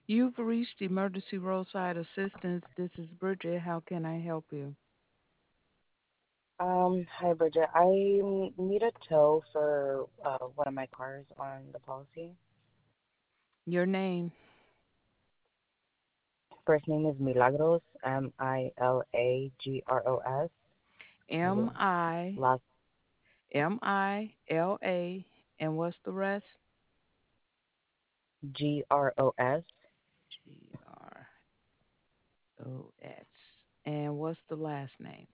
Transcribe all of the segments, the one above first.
You've reached emergency roadside assistance. This is Bridget. How can I help you? Hi Bridget. I need a tow for one of my cars on the policy. Your name? First name is Milagros, Milagros. M I Last Mila, and what's the rest? Gros. Gros. And what's the last name?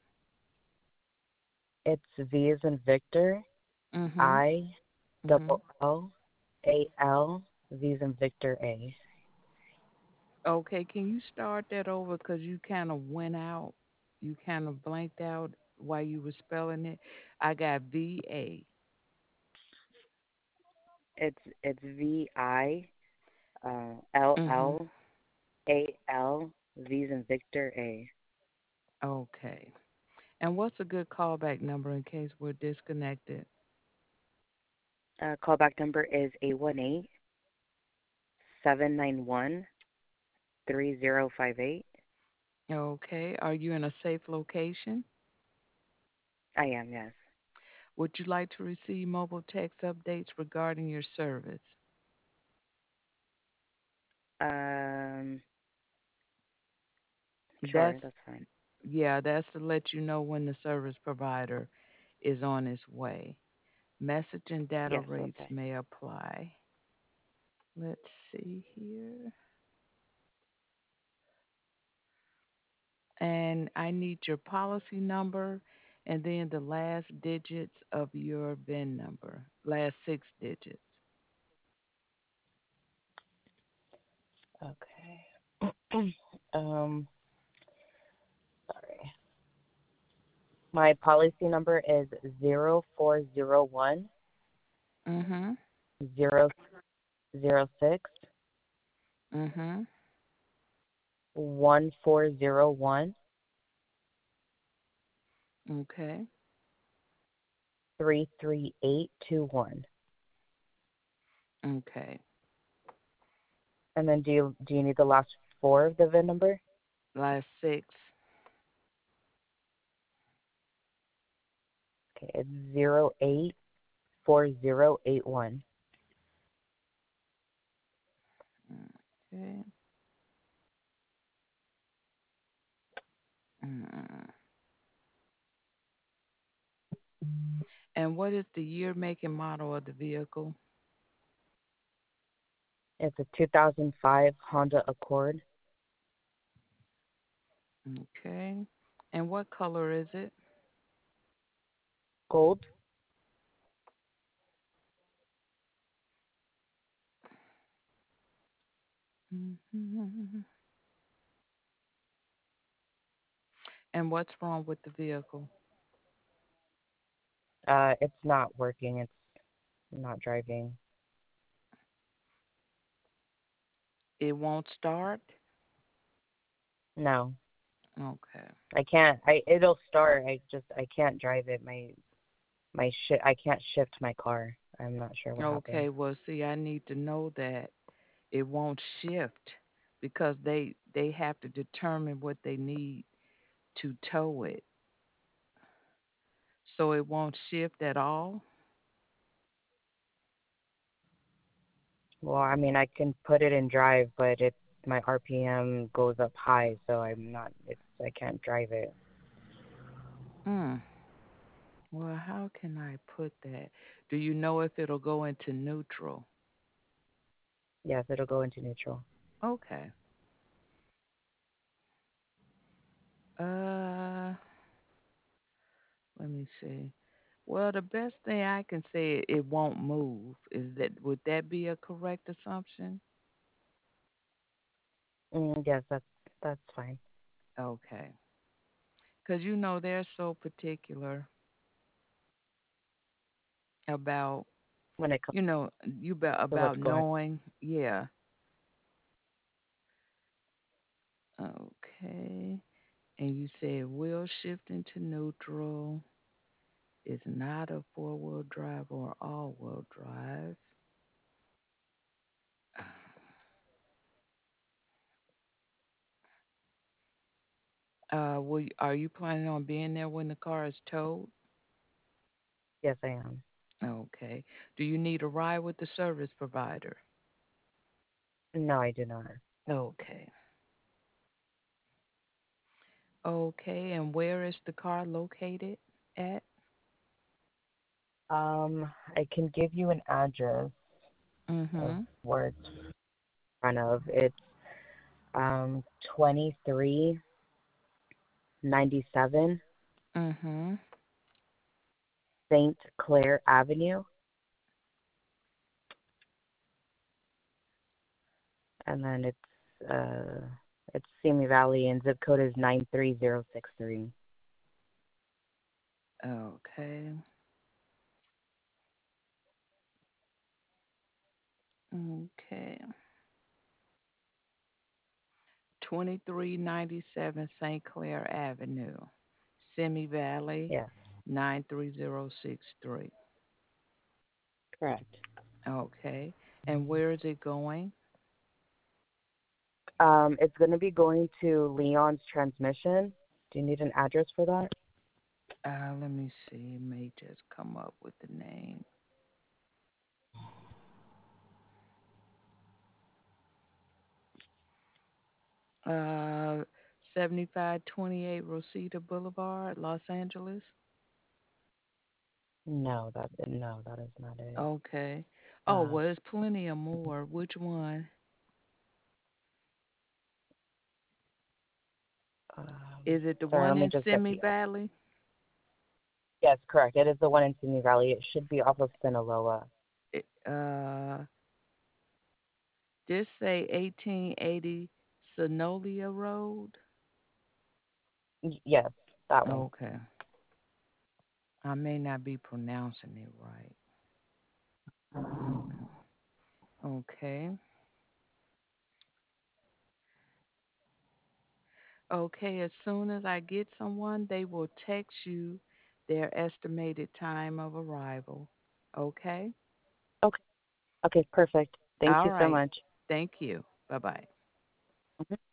It's V as in Victor, Mhm. I Mhm. double L A L V as in Victor A. Okay, can you start that over cuz you kind of went out. You kind of blanked out while you were spelling it. I got VA. It's L Mhm. L A L V as in Victor A. Okay. And what's a good callback number in case we're disconnected? Callback number is 818-791-3058. Okay. Are you in a safe location? I am, yes. Would you like to receive mobile text updates regarding your service? Um, sure, That's that's fine. yeah, that's to let you know when the service provider is on its way. Message and data Yes, rates okay. may apply. Let's see here. And I need your policy number and then the last digits of your VIN number. Last six digits. Okay. Sorry. My policy number is 0401 Mhm. 006 Mhm. 1401 Okay. 33821. Okay. And then do you need the last four of the VIN number? Last six. Okay, it's 084081. Okay. Mm. And what is the year, make, and model of the vehicle? It's a 2005 Honda Accord. Okay. And what color is it? Gold. Mhm. And what's wrong with the vehicle? It's not working. It's not driving. It won't start? No, Okay. I can't. It'll start. I can't drive it. I can't shift my car. I'm not sure what happened. Okay, well, see, I need to know that it won't shift because they have to determine what they need to tow it. So it won't shift at all? Well, I mean, I can put it in drive, but my RPM goes up high, so I can't drive it. Hmm. Well, how can I put that? Do you know if it'll go into neutral? Yes, it'll go into neutral. Okay. Uh, Let me see. Well, the best thing I can say it won't move. Is that would that be a correct assumption? Yes, that's fine. Okay. Because they're so particular about When it comes you know you be- to what's about going. knowing. Yeah. Okay. And you said wheel shift into neutral is not a four-wheel drive or all-wheel drive. Are you planning on being there when the car is towed? Yes, I am. Okay. Do you need a ride with the service provider? No, I do not. Okay. Okay. And where is the car located at? I can give you an address of Mm-hmm. where it's in front of. It's 2397 Mm-hmm. St. Clair Avenue, and then it's Simi Valley, and zip code is 93063. Okay. Okay. 2397 St. Clair Avenue, Simi Valley, Yes, 93063. correct. Okay. And where is it going? It's going to be going to Leon's Transmission. Do you need an address for that? Let me see. It may just come up with the name. 7528 Rosita Boulevard, Los Angeles. No, that is not it. Okay. Oh, Uh, well, there's plenty of more. Which one? Is it the sorry, one let me in just get Simi the. Valley? Yes, correct. It is the one in Simi Valley. It should be off of Sinaloa. It, this say 1880 Sonolia Road. Yes, that one. Okay. I may not be pronouncing it right. Okay. Okay. Okay. As soon as I get someone, they will text you their estimated time of arrival. Okay. Okay. Okay, perfect. Thank All you so right. much. Thank you. Bye bye. Mhm.